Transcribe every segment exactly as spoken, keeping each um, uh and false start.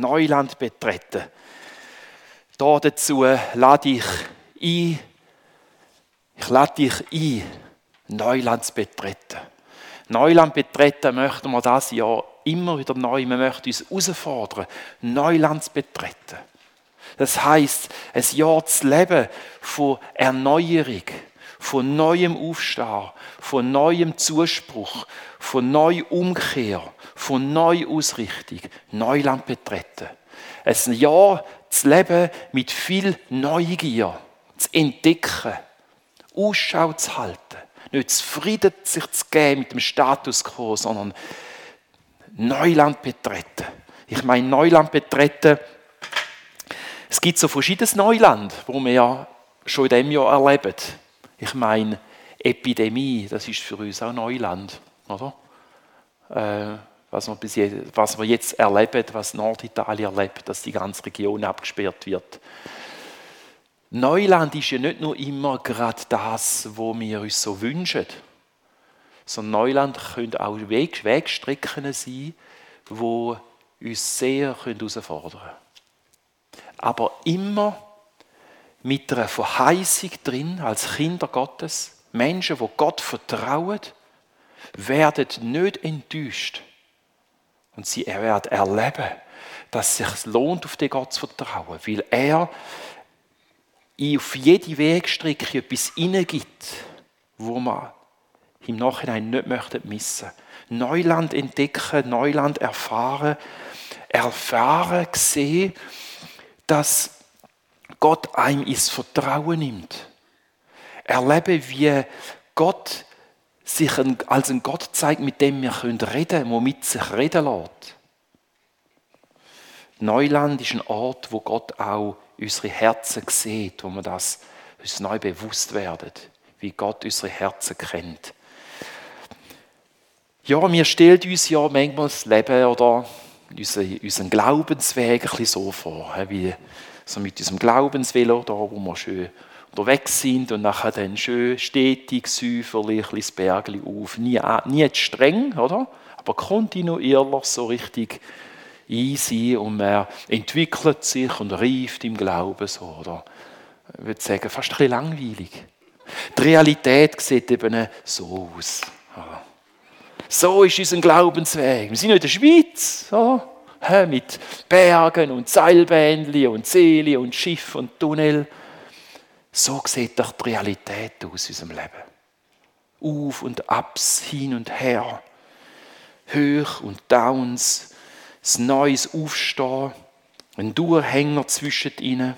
Neuland betreten. Da dazu lade ich ein, ich lade dich ein, Neuland zu betreten. Neuland betreten möchten wir das Jahr immer wieder neu. Wir möchten uns herausfordern, Neuland zu betreten. Das heisst, ein Jahr zu leben von Erneuerung, von neuem Aufstehen, von neuem Zuspruch, von neuer Umkehr, von neuer Ausrichtung, Neuland betreten. Ein Jahr zu leben mit viel Neugier, zu entdecken, Ausschau zu halten, nicht zufrieden sich zu geben mit dem Status quo, sondern Neuland betreten. Ich meine, Neuland betreten, es gibt so verschiedenes Neuland, wo wir ja schon in diesem Jahr erleben. Ich meine, Epidemie, das ist für uns auch Neuland, oder? Äh, was, wir bis jetzt, was wir jetzt erleben, was Norditalien erlebt, dass die ganze Region abgesperrt wird. Neuland ist ja nicht nur immer gerade das, was wir uns so wünschen, sondern Neuland können auch Weg, Wegstrecken sein, die uns sehr herausfordern können. Aber immer mit einer Verheißung drin, als Kinder Gottes, Menschen, die Gott vertrauen, werden nicht enttäuscht. Und sie werden erleben, dass es sich lohnt, auf den Gott zu vertrauen, weil er auf jede Wegstrecke etwas hineingibt, wo man im Nachhinein nicht möchten missen. Neuland entdecken, Neuland erfahren, erfahren, sehen, dass Gott einem ins Vertrauen nimmt. Erleben, wie Gott sich als ein Gott zeigt, mit dem wir reden können, der mit sich reden lässt. Neuland ist ein Ort, wo Gott auch unsere Herzen sieht, wo wir das uns neu bewusst werden, wie Gott unsere Herzen kennt. Ja, wir stellen uns ja manchmal das Leben oder unseren Glaubensweg ein bisschen so vor, wie so mit unserem Glaubensvelo, da wo wir schön unterwegs sind und nachher dann schön stetig, säuferlich, das Bergli auf. Nie, nie zu streng, oder? Aber kontinuierlich so richtig easy und man entwickelt sich und reift im Glauben so, oder? Ich würde sagen, fast ein bisschen langweilig. Die Realität sieht eben so aus. So ist unser Glaubensweg. Wir sind ja in der Schweiz, oder? Mit Bergen und Seilbähnchen und Seelen und Schiff und Tunnel. So sieht doch die Realität aus in unserem Leben. Auf und Abs, hin und her. Hoch und Downs. Das neues Aufstehen. Ein Durchhänger zwischen ihnen.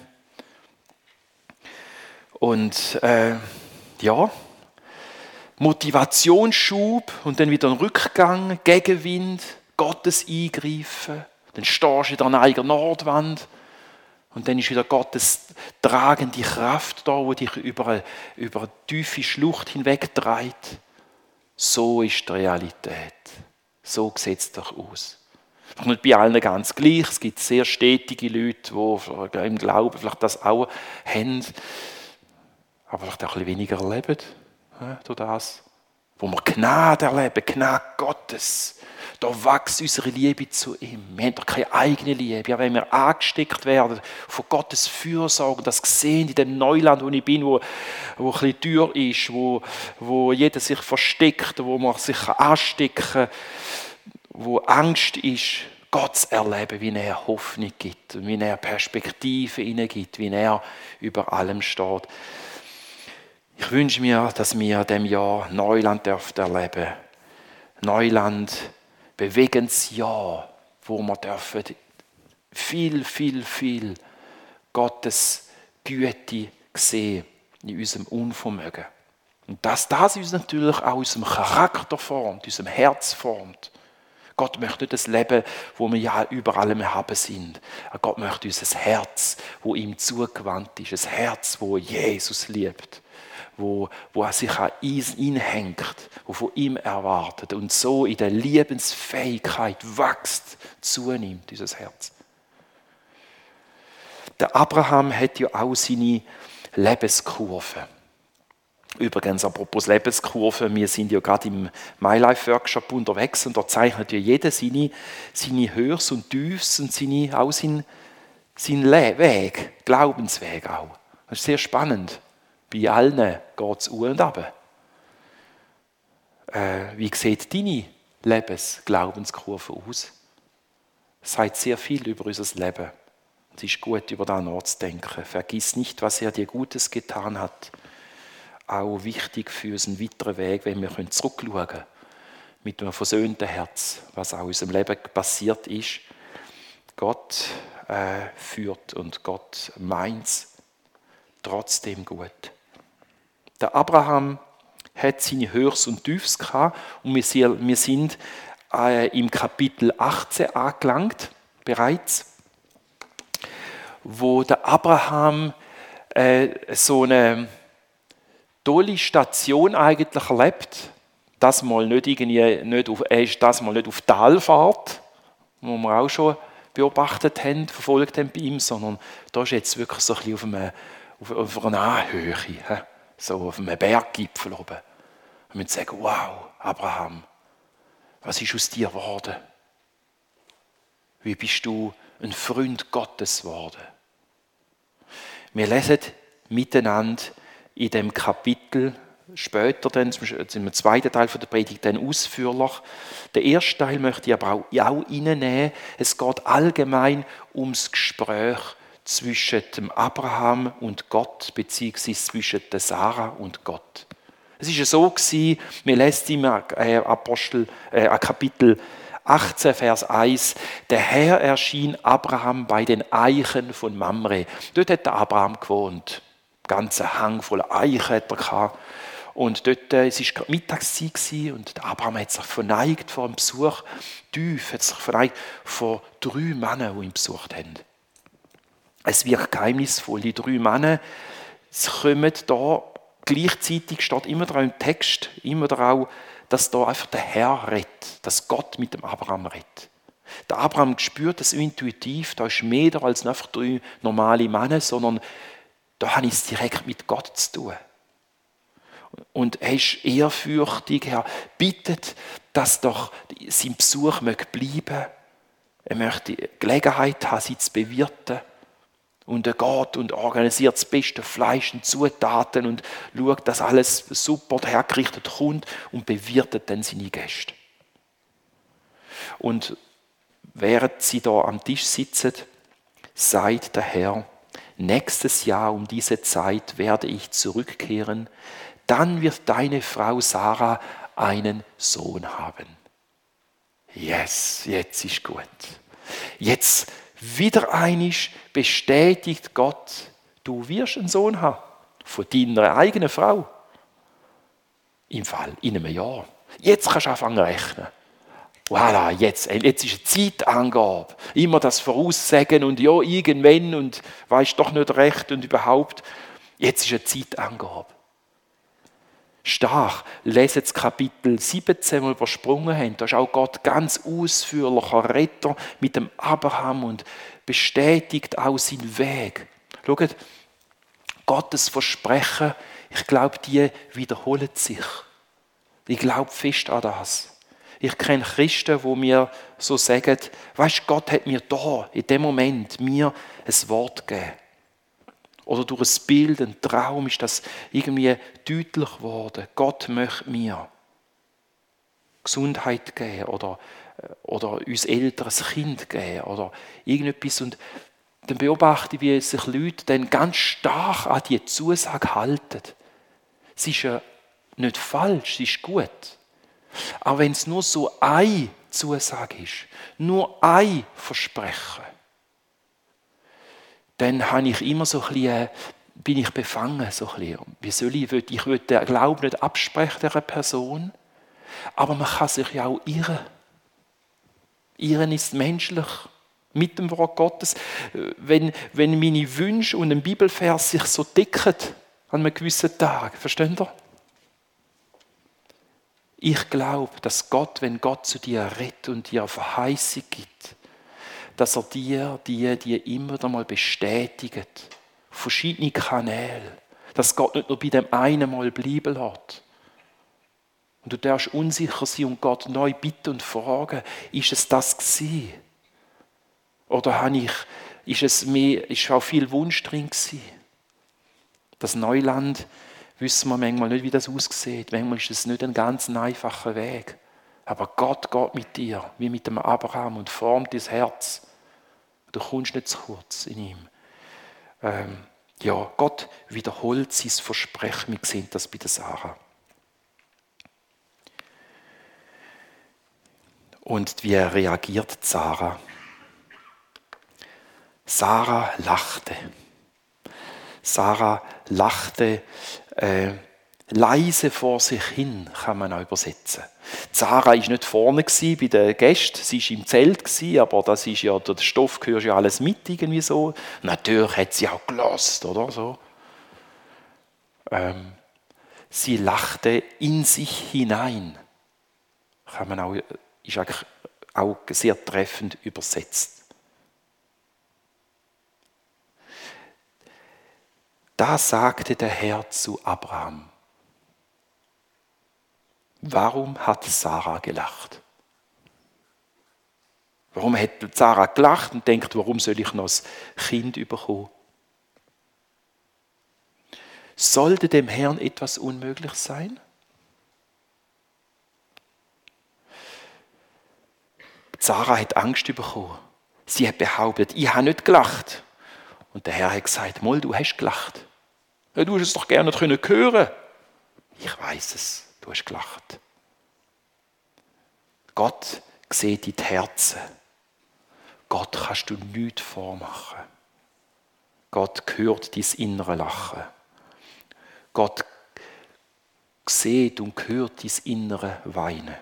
Und äh, ja, Motivationsschub und dann wieder ein Rückgang, Gegenwind, Gottes Eingreifen. Dann stehst du wieder an einer Nordwand und dann ist wieder Gottes tragende Kraft da, die dich über eine, über eine tiefe Schlucht hinweg trägt. So ist die Realität. So sieht es doch aus. Nicht bei allen ganz gleich. Es gibt sehr stetige Leute, die im Glauben vielleicht das auch haben, aber vielleicht auch ein bisschen weniger erleben. Ja, durch das, wo wir Gnade erleben, Gnade Gottes. Da wächst unsere Liebe zu ihm. Wir haben doch keine eigene Liebe. Ja, wenn wir angesteckt werden von Gottes Fürsorge, das sehen in dem Neuland, wo ich bin, wo, wo ein bisschen Tür ist, wo, wo jeder sich versteckt, wo man sich anstecken kann, wo Angst ist, Gott zu erleben, wie er Hoffnung gibt, wie er Perspektive hineingibt, wie er über allem steht. Ich wünsche mir, dass wir in diesem Jahr Neuland dürfen erleben. Neuland, bewegendes Jahr, wo wir dürfen viel, viel, viel Gottes Güte sehen in unserem Unvermögen. Und dass das uns natürlich auch unserem Charakter formt, unserem Herz formt. Gott möchte nicht das Leben, wo wir ja über allem haben sind. Gott möchte unser Herz, wo ihm zugewandt ist, ein Herz, wo Jesus liebt. Wo, wo er sich an ihn hängt, wo von ihm erwartet und so in der Liebensfähigkeit wächst, zunimmt, dieses Herz. Der Abraham hat ja auch seine Lebenskurve. Übrigens, apropos Lebenskurve, wir sind ja gerade im MyLife-Workshop unterwegs und da zeichnet ja jeder seine, seine Höchst und Tiefs und seine, auch seinen, seinen Weg, Glaubensweg auch. Das ist sehr spannend. Bei allen geht es um und ab. Äh, wie sieht deine Lebens-Glaubenskurve aus? Es sagt sehr viel über unser Leben. Es ist gut, über das nachzudenken. Vergiss nicht, was er dir Gutes getan hat. Auch wichtig für unseren weiteren Weg, wenn wir zurückschauen können. Mit einem versöhnten Herz, was auch in unserem Leben passiert ist. Gott äh, führt und Gott meint es trotzdem gut. Der Abraham hat seine Höchst und Tiefs gehabt und wir sind äh, im Kapitel achtzehn angelangt, bereits, wo der Abraham äh, so eine tolle Station eigentlich erlebt. Das mal nicht irgendwie, nicht auf, er ist das mal nicht auf Talfahrt, wo wir auch schon beobachtet haben, verfolgt haben bei ihm, sondern da ist jetzt wirklich so ein bisschen auf einer, auf, auf einer Anhöhe, so auf einem Berggipfel oben. Und wir sagen, wow, Abraham, was ist aus dir geworden? Wie bist du ein Freund Gottes geworden? Wir lesen miteinander in dem Kapitel, später dann, im zweiten Teil der Predigt, dann ausführlich. Den ersten Teil möchte ich aber auch, auch reinnehmen. Es geht allgemein ums Gespräch zwischen dem Abraham und Gott, beziehungsweise zwischen der Sarah und Gott. Es war ja so gewesen, wir lesen im äh, Apostel, äh, Kapitel achtzehn, Vers eins, der Herr erschien Abraham bei den Eichen von Mamre. Dort hat der Abraham gewohnt. Ganze Hang voller Eichen hat er gehabt. Und dort, äh, es war gerade Mittagszeit und der Abraham hat sich verneigt vor dem Besuch. Tief hat sich verneigt vor drei Männern, die ihn besucht haben. Es wird geheimnisvoll. Die drei Männer kommen da, gleichzeitig steht immer da im Text, immer da, dass da einfach der Herr redet, dass Gott mit dem Abraham redet. Der Abraham spürt das intuitiv, da ist mehr da als einfach drei normale Männer, sondern da habe ich es direkt mit Gott zu tun. Und er ist ehrfürchtig, er bittet, dass doch sein Besuch möge bleiben. Er möchte Gelegenheit haben, sie zu bewirten. Und er geht und organisiert das beste Fleisch und Zutaten und schaut, dass alles super hergerichtet kommt und bewirtet dann seine Gäste. Und während sie da am Tisch sitzen, sagt der Herr, nächstes Jahr um diese Zeit werde ich zurückkehren, dann wird deine Frau Sarah einen Sohn haben. Yes, jetzt ist gut. Jetzt wieder einisch bestätigt Gott, du wirst einen Sohn haben, von deiner eigenen Frau. Im Fall, in einem Jahr. Jetzt kannst du anfangen zu rechnen. Voilà, jetzt, jetzt ist eine Zeitangabe. Immer das Voraussagen und ja, irgendwann und weisst doch nicht recht und überhaupt. Jetzt ist eine Zeitangabe. Stark, lesen das Kapitel siebzehn, wo wir übersprungen haben. Da ist auch Gott ganz ausführlicher Retter mit dem Abraham und bestätigt auch seinen Weg. Schaut, Gottes Versprechen, ich glaube, die wiederholen sich. Ich glaube fest an das. Ich kenne Christen, die mir so sagen, weisst, Gott hat mir da, in dem Moment, mir ein Wort gegeben. Oder durch ein Bild, ein Traum ist das irgendwie deutlich geworden. Gott möchte mir Gesundheit geben oder, oder uns Eltern ein Kind geben oder irgendetwas. Und dann beobachte ich, wie sich Leute dann ganz stark an die Zusage halten. Es ist ja nicht falsch, es ist gut. Aber wenn es nur so eine Zusage ist, nur ein Versprechen, dann habe ich immer so ein bisschen, bin ich befangen. So ein bisschen. Wie soll ich, ich will den Glauben nicht absprechen dieser Person, aber man kann sich ja auch irren. Irren ist menschlich, mit dem Wort Gottes. Wenn, wenn meine Wünsche und ein Bibelvers sich so decken an einem gewissen Tag, versteht ihr? Ich glaube, dass Gott, wenn Gott zu dir redet und dir eine Verheißung gibt, dass er dir die, die immer wieder mal bestätigt. Verschiedene Kanäle. Dass Gott nicht nur bei dem einen Mal bleiben lässt. Und du darfst unsicher sein und Gott neu bitten und fragen, ist es das gewesen? Oder habe ich, ist es mehr, ist auch viel Wunsch drin gewesen? Das Neuland, wissen wir manchmal nicht, wie das aussieht. Manchmal ist es nicht ein ganz einfacher Weg. Aber Gott geht mit dir, wie mit dem Abraham, und formt dein Herz. Du kommst nicht zu kurz in ihm. Ähm, ja, Gott wiederholt sein Versprechen. Wir sehen das bei der Sarah. Und wie reagiert Sarah? Sarah lachte. Sarah lachte äh, leise vor sich hin, kann man auch übersetzen. Sarah war nicht vorne bei den Gästen, sie war im Zelt, aber das ist ja, der Stoff gehört ja alles mit irgendwie so. Natürlich hat sie auch gelassen, oder so. Ähm, sie lachte in sich hinein. Kann man auch, ist eigentlich auch sehr treffend übersetzt. Da sagte der Herr zu Abraham: Warum hat Sarah gelacht? Warum hat Sarah gelacht und denkt, warum soll ich noch ein Kind bekommen? Sollte dem Herrn etwas unmöglich sein? Sarah hat Angst bekommen. Sie hat behauptet, ich habe nicht gelacht. Und der Herr hat gesagt, Moll, du hast gelacht. Ja, du hast es doch gerne hören können. Ich weiß es, du hast gelacht. Gott sieht in die Herzen. Gott kannst du nichts vormachen. Gott hört dein innere Lachen. Gott sieht und hört dein innere Weinen.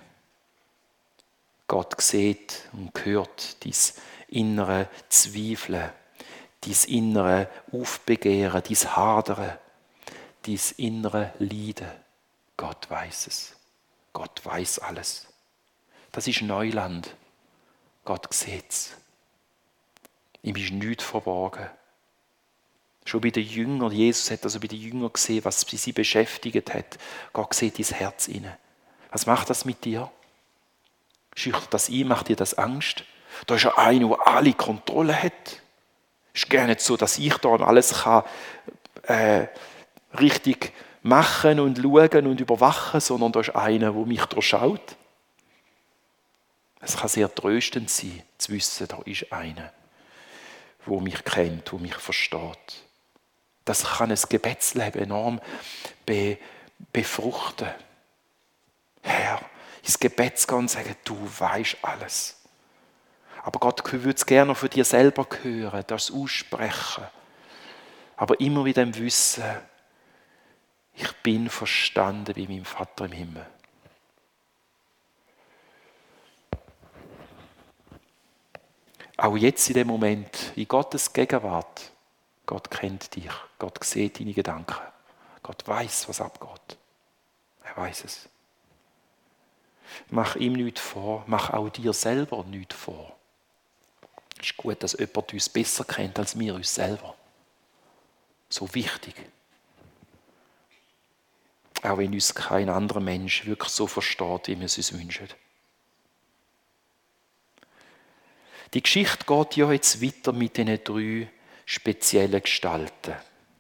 Gott sieht und hört dein innere Zweifeln, dein innere Aufbegehren, dein Hadern, dein innere Leiden. Gott weiß es. Gott weiß alles. Das ist Neuland. Gott sieht es. Ihm ist nichts verborgen. Schon bei den Jüngern, Jesus hat also bei den Jüngern gesehen, was sie beschäftigt hat. Gott sieht ins Herz hinein. Was macht das mit dir? Schüchtert das ein? Macht dir das Angst? Da ist ja einer, der alle Kontrolle hat. Es ist gar nicht so, dass ich da alles kann, äh, richtig machen und schauen und überwachen, sondern da ist einer, der mich durchschaut. Es kann sehr tröstend sein, zu wissen, da ist einer, der mich kennt, der mich versteht. Das kann ein Gebetsleben enorm be, befruchten. Herr, ins Gebet gehen und sagen, du weißt alles. Aber Gott würde es gerne für dich selber hören, das aussprechen. Aber immer wieder im Wissen, ich bin verstanden bei meinem Vater im Himmel. Auch jetzt in dem Moment, in Gottes Gegenwart, Gott kennt dich, Gott sieht deine Gedanken. Gott weiß, was abgeht. Er weiß es. Mach ihm nichts vor, mach auch dir selber nichts vor. Es ist gut, dass jemand uns besser kennt als wir uns selber. So wichtig. Auch wenn uns kein anderer Mensch wirklich so versteht, wie wir es uns wünschen. Die Geschichte geht ja jetzt weiter mit diesen drei speziellen Gestalten.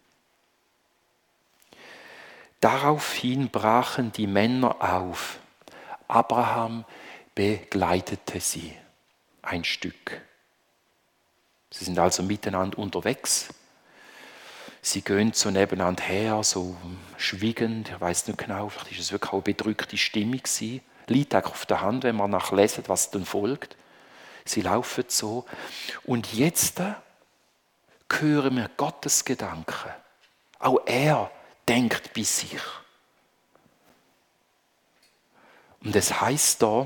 Daraufhin brachen die Männer auf. Abraham begleitete sie ein Stück. Sie sind also miteinander unterwegs. Sie gehen so nebeneinander her, so schwiegend. Ich weiß nicht genau, vielleicht war es wirklich auch eine bedrückte Stimmung gewesen. Liegt auch auf der Hand, wenn man nachlesen, was dann folgt. Sie laufen so. Und jetzt hören wir Gottes Gedanken. Auch er denkt bei sich. Und es heißt da,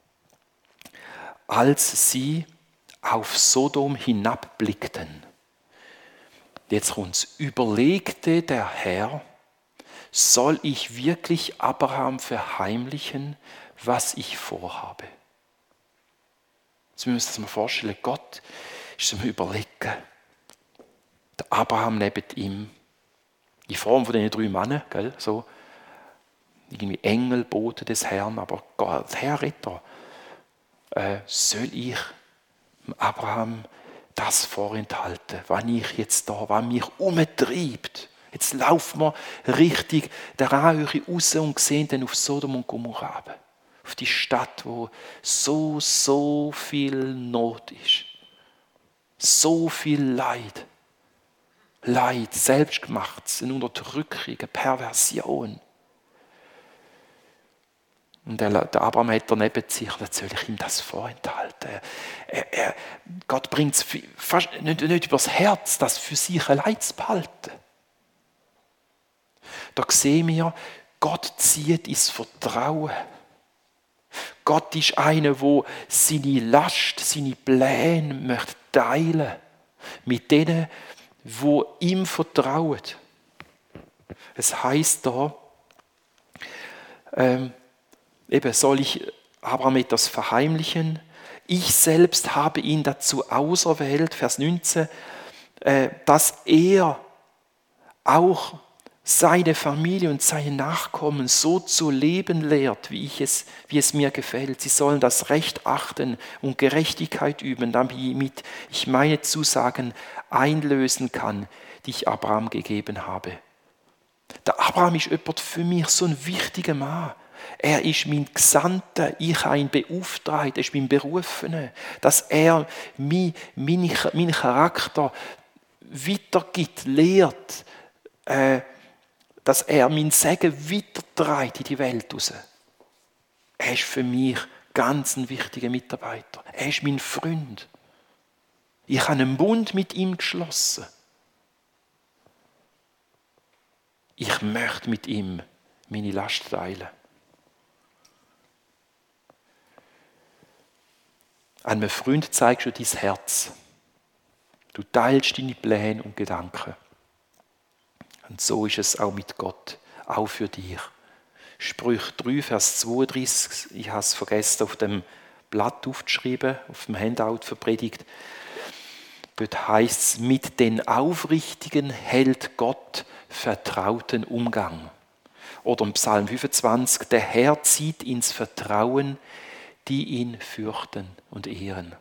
als sie auf Sodom hinabblickten, jetzt kommt's, überlegte der Herr, soll ich wirklich Abraham verheimlichen, was ich vorhabe? Jetzt müssen wir uns das mal vorstellen, Gott ist am Überlegen. Der Abraham neben ihm. in Form von diesen drei Männern, gell? So, irgendwie Engel, Bote des Herrn, aber Gott, Herr Retter, äh, soll ich Abraham das vorenthalten, was ich jetzt da, was mich umtreibt. Jetzt laufen wir richtig der Anhöhe raus und sehen dann auf Sodom und Gomorra runter. Auf die Stadt, wo so, so viel Not ist. So viel Leid. Leid, Selbstgemachtes, eine Unterdrückung, eine Perversion. Und der, der Abraham hat daneben sich, jetzt soll ich ihm das vorenthalten. Er, er, Gott bringt es fast nicht, nicht übers Herz, das für sich allein zu behalten. Da sehen wir, Gott zieht ins Vertrauen. Gott ist einer, der seine Last, seine Pläne möchte teilen mit denen, die ihm vertrauen. Es heisst da, ähm, eben soll ich Abraham etwas verheimlichen. Ich selbst habe ihn dazu auserwählt, Vers neunzehn, äh, dass er auch seine Familie und seine Nachkommen so zu leben lehrt, wie, ich es, wie es mir gefällt. Sie sollen das Recht achten und Gerechtigkeit üben, damit ich meine Zusagen einlösen kann, die ich Abraham gegeben habe. Der Abraham ist jemand für mich so ein wichtiger Mann. Er ist mein Gesandter, ich habe ihn beauftragt, er ist mein Berufener, dass er meinen mein Charakter weitergibt, lehrt, äh, dass er mein Segen weiterträgt in die Welt raus. Er ist für mich ganz ein wichtiger Mitarbeiter. Er ist mein Freund. Ich habe einen Bund mit ihm geschlossen. Ich möchte mit ihm meine Last teilen. Einem Freund zeigst du dein Herz. Du teilst deine Pläne und Gedanken. Und so ist es auch mit Gott, auch für dich. Sprüche drei, Vers zweiunddreißig, ich habe es vergessen, auf dem Blatt aufzuschreiben, auf dem Handout für Predigt. Dort heißt es, mit den Aufrichtigen hält Gott vertrauten Umgang. Oder im Psalm fünfundzwanzig, der Herr zieht ins Vertrauen, die ihn fürchten und ehren.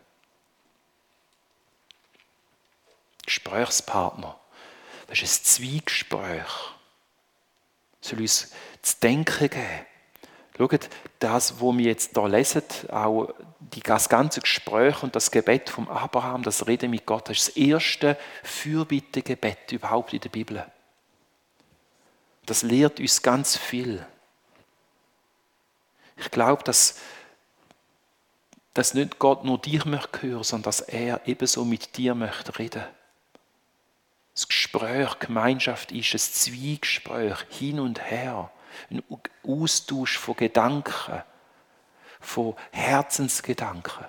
Gesprächspartner. Das ist ein Zwiegespräch. Es soll uns zu denken geben. Schaut, das, was wir jetzt hier lesen, auch das ganze Gespräch und das Gebet von Abraham, das Reden mit Gott, das ist das erste Fürbittegebet überhaupt in der Bibel. Das lehrt uns ganz viel. Ich glaube, dass, dass nicht Gott nur dich möchte hören, sondern dass er ebenso mit dir möchte reden. Das Gespräch, Gemeinschaft ist ein Zwiegespräch, hin und her, ein Austausch von Gedanken, von Herzensgedanken.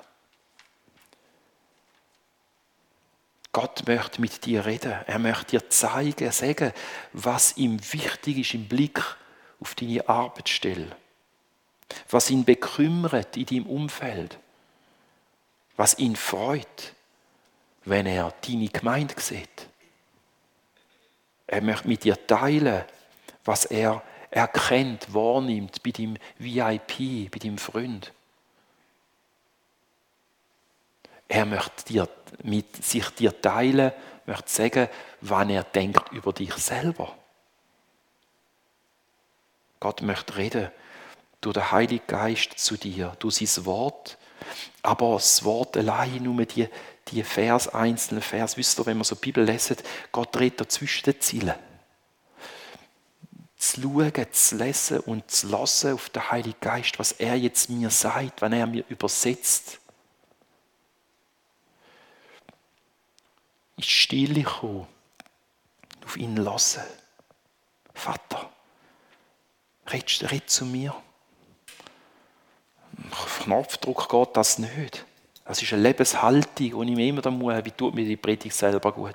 Gott möchte mit dir reden, er möchte dir zeigen, sagen, was ihm wichtig ist im Blick auf deine Arbeitsstelle, was ihn bekümmert in deinem Umfeld, was ihn freut, wenn er deine Gemeinde sieht. Er möchte mit dir teilen, was er erkennt, wahrnimmt bei deinem V I P, bei deinem Freund. Er möchte dir, mit sich dir teilen, möchte sagen, was er denkt über dich selber. Gott möchte reden durch den Heiligen Geist zu dir, durch sein Wort. Aber das Wort allein, nur die, die Vers, einzelnen Vers, wisst ihr, wenn man so die Bibel lesen, Gott redet zwischen den Zeilen. Zu schauen, zu lesen und zu hören auf den Heiligen Geist, was er jetzt mir sagt, wenn er mir übersetzt. In die Stille kommen, auf ihn hören. Vater, red, red zu mir. Auf Knopfdruck geht das nicht. Das ist eine Lebenshaltung, die ich mir immer muss, wie tut mir die Predigt selber gut.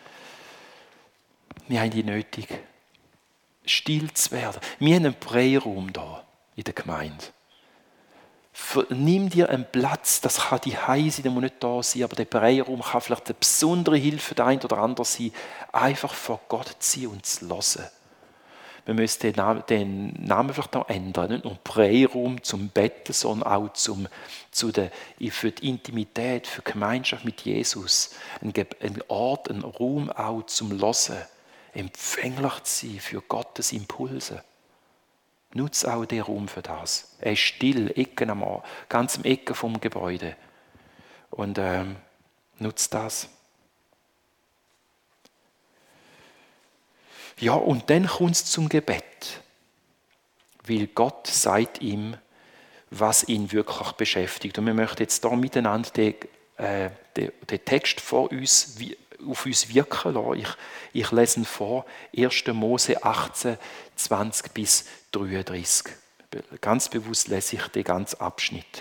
Wir haben die nötig, still zu werden. Wir haben einen Präraum hier in der Gemeinde. Nimm dir einen Platz, das kann die Hause sein, der muss nicht da sein, aber der Breiraum kann vielleicht eine besondere Hilfe der ein oder andere sein, einfach vor Gott zu sein und zu hören. Wir müssen den Namen, den Namen vielleicht noch ändern, nicht nur Breiraum zum Betten, sondern auch zum, zu der, für die Intimität, für die Gemeinschaft mit Jesus. Ein, ein Ort, ein Raum auch zum Hören, empfänglich zu sein für Gottes Impulse. Nutze auch den Raum für das. Er ist still, Ecken am, ganz am Ecke vom Gebäude. Und ähm, nutze das. Ja, und dann kommt es zum Gebet. Weil Gott sagt ihm, was ihn wirklich beschäftigt. Und wir möchten jetzt da miteinander den, äh, den, den Text vor uns, wie, auf uns wirken lassen. Ich, ich lese ihn vor, erster Mose achtzehn, zwanzig bis dreiunddreißig. Ganz bewusst lese ich den ganzen Abschnitt.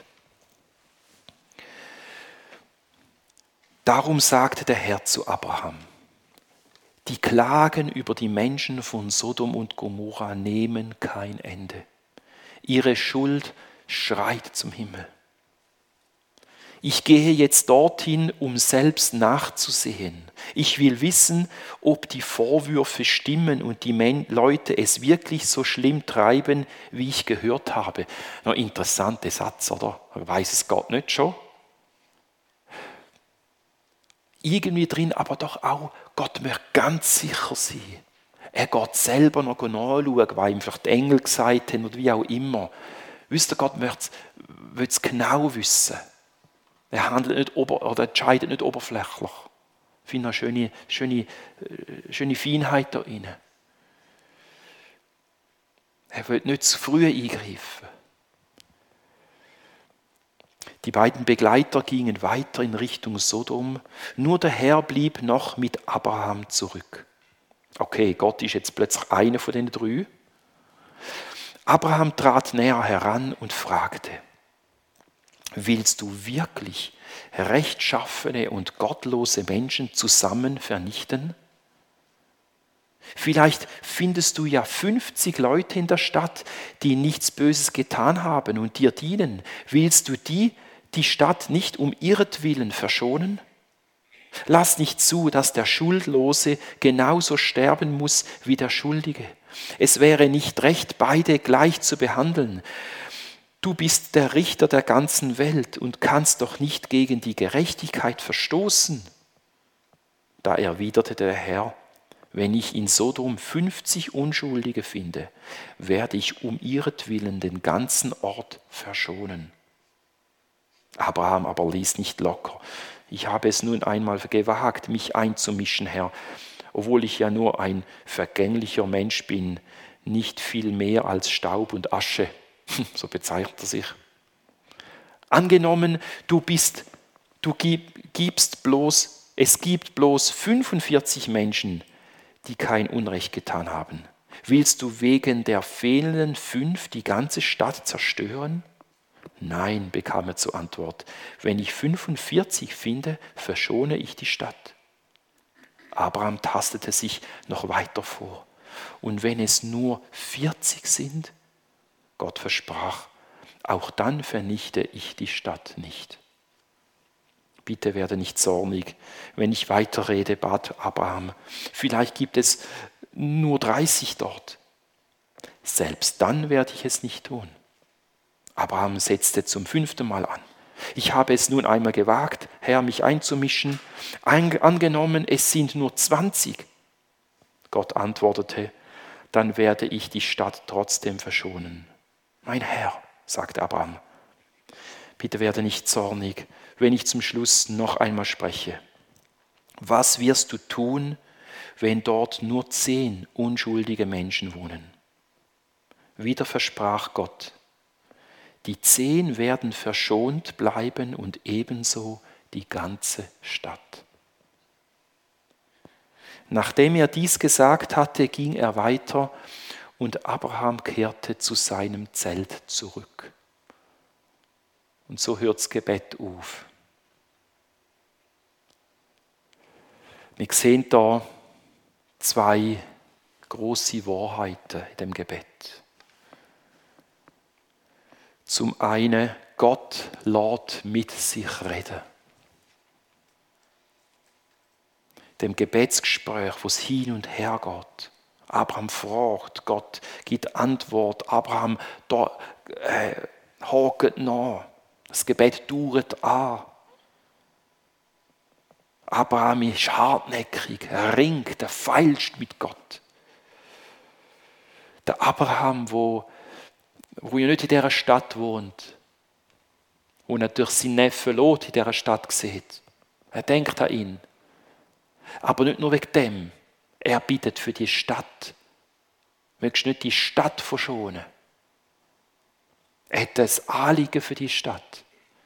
Darum sagte der Herr zu Abraham: Die Klagen über die Menschen von Sodom und Gomorra nehmen kein Ende. Ihre Schuld schreit zum Himmel. Ich gehe jetzt dorthin, um selbst nachzusehen. Ich will wissen, ob die Vorwürfe stimmen und die Men- Leute es wirklich so schlimm treiben, wie ich gehört habe. Noch ein interessanter Satz, oder? Weiß es Gott nicht schon? Irgendwie drin, aber doch auch, Gott möchte ganz sicher sein. Er geht selber noch nachschauen, weil ihm vielleicht die Engel gesagt haben oder wie auch immer. Wisst ihr, Gott möchte es genau wissen. Er handelt nicht ober, oder entscheidet nicht oberflächlich. Ich finde eine schöne, schöne, schöne Feinheit da drin. Er will nicht zu früh eingreifen. Die beiden Begleiter gingen weiter in Richtung Sodom. Nur der Herr blieb noch mit Abraham zurück. Okay, Gott ist jetzt plötzlich einer von den drei. Abraham trat näher heran und fragte: Willst du wirklich rechtschaffene und gottlose Menschen zusammen vernichten? Vielleicht findest du ja fünfzig Leute in der Stadt, die nichts Böses getan haben und dir dienen. Willst du die, die Stadt nicht um ihretwillen verschonen? Lass nicht zu, dass der Schuldlose genauso sterben muss wie der Schuldige. Es wäre nicht recht, beide gleich zu behandeln. Du bist der Richter der ganzen Welt und kannst doch nicht gegen die Gerechtigkeit verstoßen. Da erwiderte der Herr: Wenn ich in Sodom fünfzig Unschuldige finde, werde ich um ihretwillen den ganzen Ort verschonen. Abraham aber ließ nicht locker. Ich habe es nun einmal gewagt, mich einzumischen, Herr, obwohl ich ja nur ein vergänglicher Mensch bin, nicht viel mehr als Staub und Asche. So bezeichnet er sich. Angenommen, du bist, du gibst bloß, es gibt bloß fünfundvierzig Menschen, die kein Unrecht getan haben. Willst du wegen der fehlenden fünf die ganze Stadt zerstören? Nein, bekam er zur Antwort. Wenn ich fünfundvierzig finde, verschone ich die Stadt. Abraham tastete sich noch weiter vor. Und wenn es nur vierzig sind? Gott versprach, auch dann vernichte ich die Stadt nicht. Bitte werde nicht zornig, wenn ich weiterrede, bat Abraham. Vielleicht gibt es nur dreißig dort. Selbst dann werde ich es nicht tun. Abraham setzte zum fünften Mal an. Ich habe es nun einmal gewagt, Herr, mich einzumischen. Angenommen, es sind nur zwanzig. Gott antwortete, dann werde ich die Stadt trotzdem verschonen. Mein Herr, sagte Abraham, bitte werde nicht zornig, wenn ich zum Schluss noch einmal spreche. Was wirst du tun, wenn dort nur zehn unschuldige Menschen wohnen? Wieder versprach Gott, die zehn werden verschont bleiben und ebenso die ganze Stadt. Nachdem er dies gesagt hatte, ging er weiter und Abraham kehrte zu seinem Zelt zurück. Und so hört das Gebet auf. Wir sehen da zwei große Wahrheiten in dem Gebet. Zum einen, Gott lässt mit sich reden. Dem Gebetsgespräch, wo es hin und her geht. Abraham fragt, Gott gibt Antwort. Abraham da, äh, hakt nach. Das Gebet dauert an. Abraham ist hartnäckig, er ringt, er feilscht mit Gott. Der Abraham, wo, wo ja nicht in dieser Stadt wohnt, wo natürlich seinen Neffen Lot in dieser Stadt sieht. Er denkt an ihn. Aber nicht nur wegen dem. Er bittet für die Stadt. Möchtest du nicht die Stadt verschonen? Er hat ein Anliegen für die Stadt.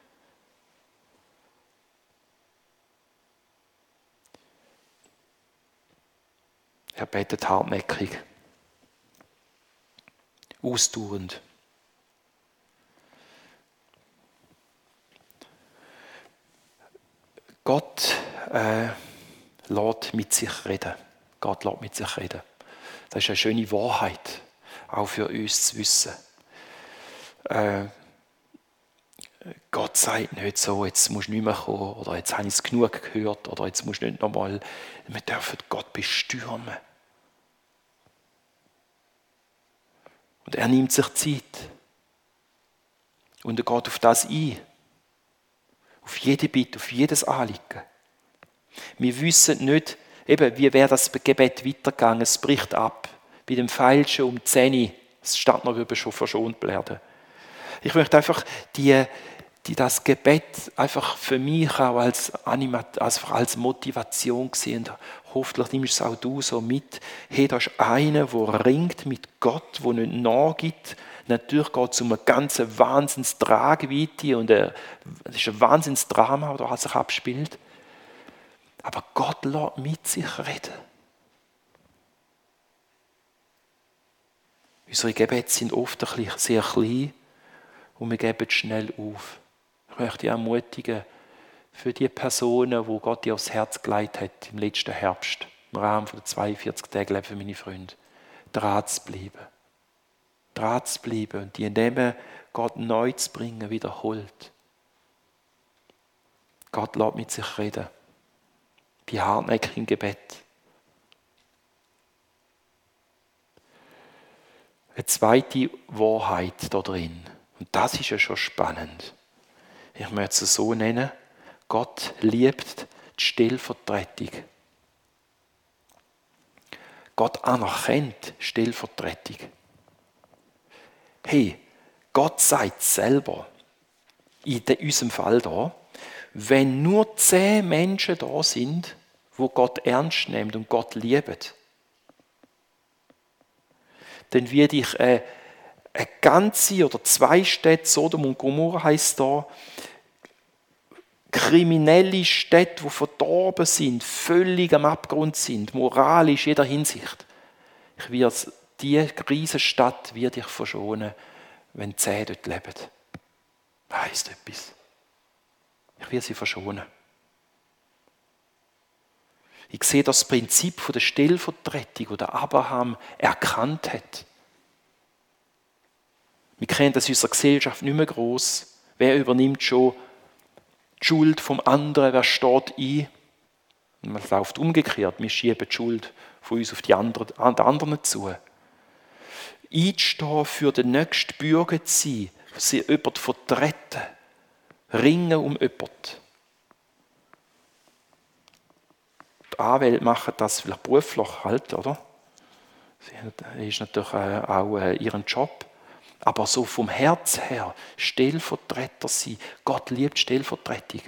Er betet hartnäckig, ausdauernd. Gott äh, lässt mit sich reden. Gott lässt mit sich reden. Das ist eine schöne Wahrheit, auch für uns zu wissen. Äh, Gott sagt nicht so, jetzt musst du nicht mehr kommen, oder jetzt habe ich es genug gehört, oder jetzt musst du nicht nochmal. Wir dürfen Gott bestürmen. Und er nimmt sich Zeit. Und er geht auf das ein. Auf jede Bitte, auf jedes Anliegen. Wir wissen nicht, eben, wie wäre das Gebet weitergegangen. Es bricht ab. Bei dem Feilschen um zehn Uhr, das steht noch, über schon verschont werden. Ich möchte einfach die, die das Gebet einfach für mich auch als, Animat, also als Motivation sehen. Hoffentlich nimmst du es auch du so mit. Hey, da ist einer, der ringt mit Gott, der nicht nachgibt. Natürlich geht es um eine ganze Wahnsinnstragweite und es ist ein Wahnsinnsdrama, das sich abspielt. Aber Gott lässt mit sich reden. Unsere Gebete sind oft ein bisschen sehr klein und wir geben schnell auf. Ich möchte dich ermutigen, für die Personen, die Gott dir aufs Herz gelegt hat im letzten Herbst, im Rahmen der zweiundvierzig Tage Leben für meine Freunde, dran zu bleiben. Dran zu bleiben und die in dem Gott neu zu bringen, wiederholt. Gott lässt mit sich reden. Bei hartnäckigem Gebet. Eine zweite Wahrheit da drin. Und das ist ja schon spannend. Ich möchte es so nennen. Gott liebt die Stellvertretung. Gott anerkennt Stellvertretung. Hey, Gott sagt selber, in unserem Fall da, wenn nur zehn Menschen da sind, wo Gott ernst nimmt und Gott liebt, dann werde ich eine, eine ganze oder zwei Städte, Sodom und Gomorra heisst da, kriminelle Städte, die verdorben sind, völlig am Abgrund sind, moralisch jeder Hinsicht. Ich werde diese riesige Stadt werde ich verschonen, wenn zehn dort leben. Das heisst etwas. Ich werde sie verschonen. Ich sehe das Prinzip der Stellvertretung, das Abraham erkannt hat. Wir kennen das in unserer Gesellschaft nicht mehr gross. Wer übernimmt schon die Schuld vom anderen? Wer steht ein? Und man läuft umgekehrt. Wir schieben die Schuld von uns auf die anderen, an die anderen zu. Einstehen, für den nächsten Bürger zu sein, sie jemanden vertreten, ringen um jemanden. Die Anwälte machen das vielleicht beruflich halt, oder? Das ist natürlich auch ihren Job. Aber so vom Herz her, Stellvertreter sein. Gott liebt Stellvertretung.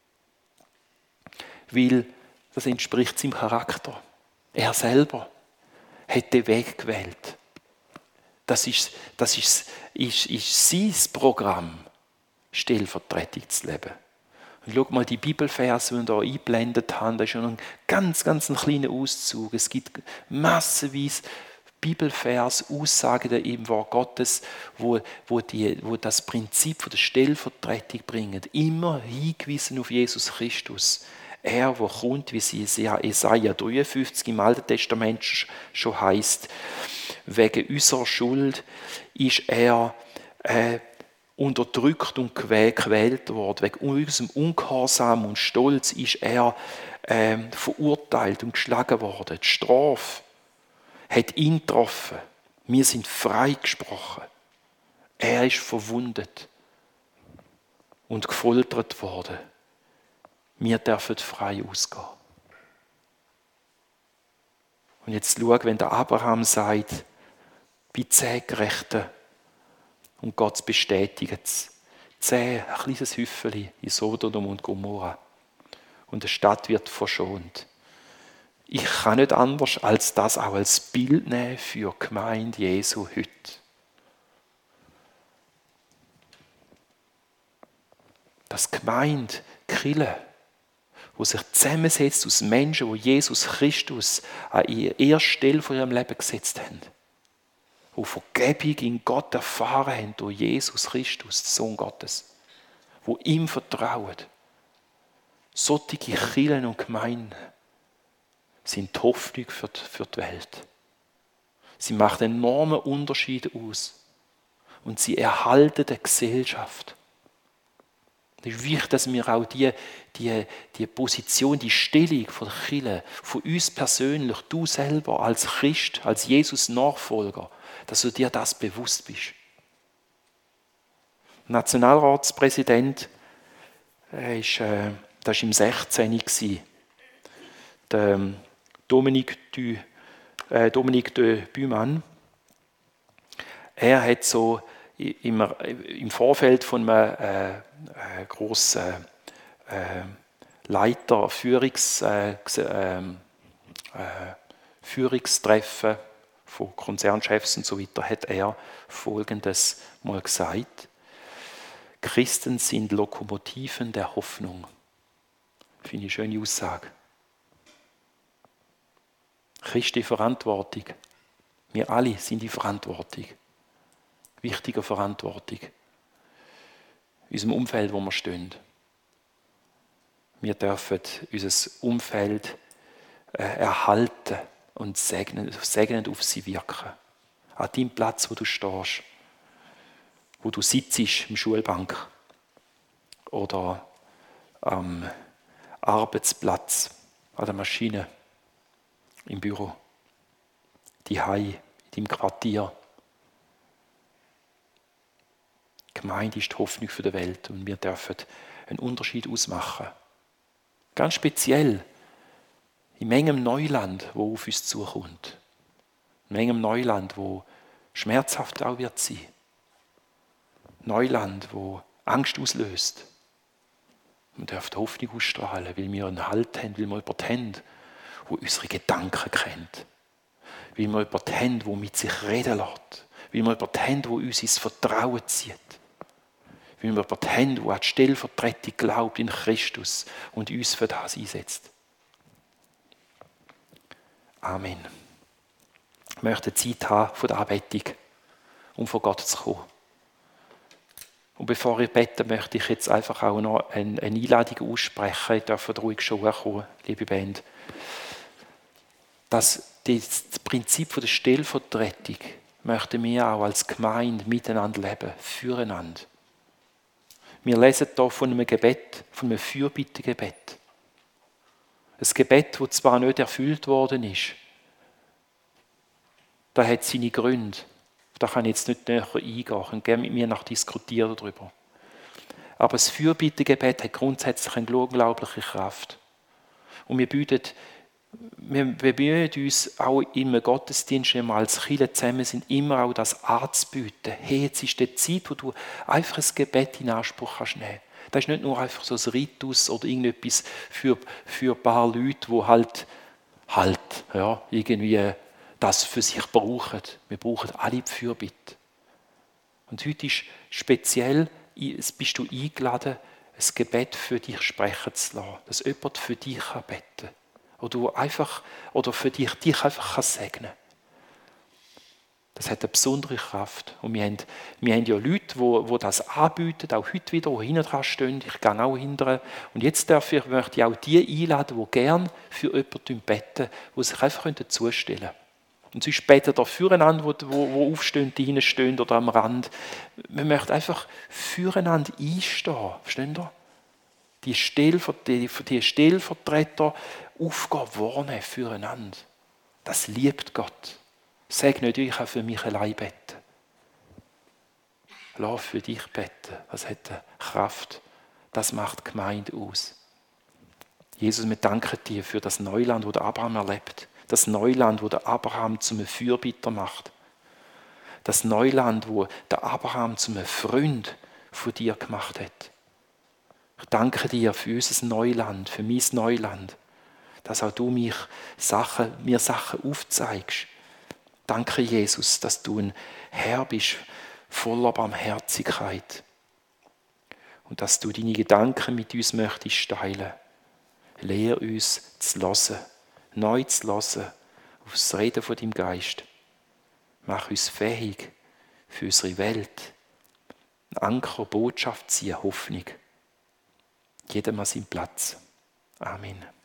Weil das entspricht seinem Charakter. Er selber hat den Weg gewählt. Das ist, das ist, ist, ist sein Programm, Stellvertretung zu leben. Und schau mal, die Bibelverse, die wir hier eingeblendet haben, das ist schon ein ganz, ganz ein kleiner Auszug. Es gibt massenweise Bibelvers, Aussagen im Wort Gottes, wo, wo, die, wo das Prinzip der Stellvertretung bringen. Immer hingewiesen auf Jesus Christus. Er, der kommt, wie es in Jesaja dreiundfünfzig im Alten Testament schon heisst, wegen unserer Schuld ist er äh, unterdrückt und gequält worden. Wegen unserem Ungehorsam und Stolz ist er ähm, verurteilt und geschlagen worden. Die Strafe hat ihn getroffen. Wir sind freigesprochen. Er ist verwundet und gefoltert worden. Wir dürfen frei ausgehen. Und jetzt schau, wenn der Abraham sagt, bei zehn Gerechten, und Gott bestätigt es. Zehn, ein kleines Häufchen in Sodom und Gomorra. Und die Stadt wird verschont. Ich kann nicht anders, als das auch als Bild nehmen für die Gemeinde Jesu heute. Das Gemeinde, die Kirche, die sich zusammensetzt aus Menschen, die Jesus Christus an ihre erste Stelle von ihrem Leben gesetzt haben. Die Vergebung in Gott erfahren haben durch Jesus Christus, den Sohn Gottes. Die ihm vertrauen. Solche Kirchen und Gemeinden sind die Hoffnung für die, für die Welt. Sie machen einen enormen Unterschied aus. Und sie erhalten die Gesellschaft. Es ist wichtig, dass wir auch die, die, die Position, die Stellung von der Kirche, von uns persönlich, du selber als Christ, als Jesus-Nachfolger, dass du dir das bewusst bist. Der Nationalratspräsident äh, ist, äh, das war im sechzehn. Der Dominique du, äh, Dominique de Buman. Er hat so im, im Vorfeld von einem äh, äh, grossen äh, Leiter Führungs, äh, äh, Führungstreffen von Konzernchefs und so weiter, hat er Folgendes mal gesagt. Christen sind Lokomotiven der Hoffnung. Finde ich eine schöne Aussage. Christi Verantwortung. Wir alle sind die Verantwortung. Wichtige Verantwortung. In unserem Umfeld, wo wir stehen. Wir dürfen unser Umfeld äh, erhalten und segnend, segnend auf sie wirken. An deinem Platz, wo du stehst, wo du sitzt im Schulbank oder am Arbeitsplatz, an der Maschine, im Büro, daheim, in deinem Quartier. Die Gemeinde ist die Hoffnung für die Welt und wir dürfen einen Unterschied ausmachen. Ganz speziell in manchem Neuland, wo auf uns zukommt. In manchem Neuland, wo schmerzhaft auch wird sein. Neuland, wo Angst auslöst. Wir dürfen Hoffnung ausstrahlen, weil wir einen Halt haben, weil wir jemanden haben, der unsere Gedanken kennt. Weil wir jemanden haben, der mit sich reden lässt. Weil wir jemanden haben, der uns ins Vertrauen zieht. Weil wir jemanden haben, der an die Stellvertretung glaubt in Christus und uns für das einsetzt. Amen. Ich möchte Zeit haben von der Anbetung, um vor Gott zu kommen. Und bevor ich bete, möchte ich jetzt einfach auch noch eine, eine Einladung aussprechen. Ich darf ruhig schon kommen, liebe Band. Dass das Prinzip der Stellvertretung möchten wir auch als Gemeinde miteinander leben, füreinander. Wir lesen hier von einem Gebet, von einem Fürbittegebet. Ein Gebet, das zwar nicht erfüllt worden ist, das hat seine Gründe. Da kann ich jetzt nicht näher eingehen. Ich kann gerne mit mir noch diskutieren darüber. Aber das Fürbittegebet hat grundsätzlich eine unglaubliche Kraft. Und wir bieten, wir bemühen uns auch im Gottesdienst, wenn wir als Kirche zusammen sind, immer auch das anzubieten. Hey, jetzt ist die Zeit, wo du einfach ein Gebet in Anspruch kannst nehmen. Das ist nicht nur einfach so ein Ritus oder irgendetwas für, für ein paar Leute, die halt, halt ja, irgendwie das für sich brauchen. Wir brauchen alle die Fürbitte. Und heute ist speziell, bist du eingeladen, ein Gebet für dich sprechen zu lassen. Dass jemand für dich beten kann. Oder, einfach, oder für dich, dich einfach segnen kann. Das hat eine besondere Kraft. Und wir haben, wir haben ja Leute, die, die das anbieten, auch heute wieder, die hinten dran stehen. Ich gehe auch hinterher. Und jetzt darf ich, möchte ich auch die einladen, die gerne für jemanden beten, die sich einfach zustellen können. Und sonst betet er füreinander, wo, wo, wo aufstehen, die hinstehen oder am Rand. Man möchte einfach füreinander einstehen. Versteht ihr? Die, Stellver- die, die Stellvertreter Aufgabe wahrnehmen füreinander. Das liebt Gott. Sag nicht, ich habe für mich allein beten. Lass für dich beten. Das hat eine Kraft. Das macht die Gemeinde aus. Jesus, wir danken dir für das Neuland, das der Abraham erlebt. Das Neuland, das der Abraham zum Fürbitter macht. Das Neuland, wo der Abraham zum Freund von dir gemacht hat. Ich danke dir für unser Neuland, für mein Neuland, dass auch du mich Sachen, mir Sachen aufzeigst. Danke, Jesus, dass du ein Herr bist, voller Barmherzigkeit. Und dass du deine Gedanken mit uns möchtest teilen. Lehr uns zu hören, neu zu hören, auf das Reden von deinem Geist. Mach uns fähig für unsere Welt. Ein Anker, Botschaft ziehen, Hoffnung. Jedem an seinen Platz. Amen.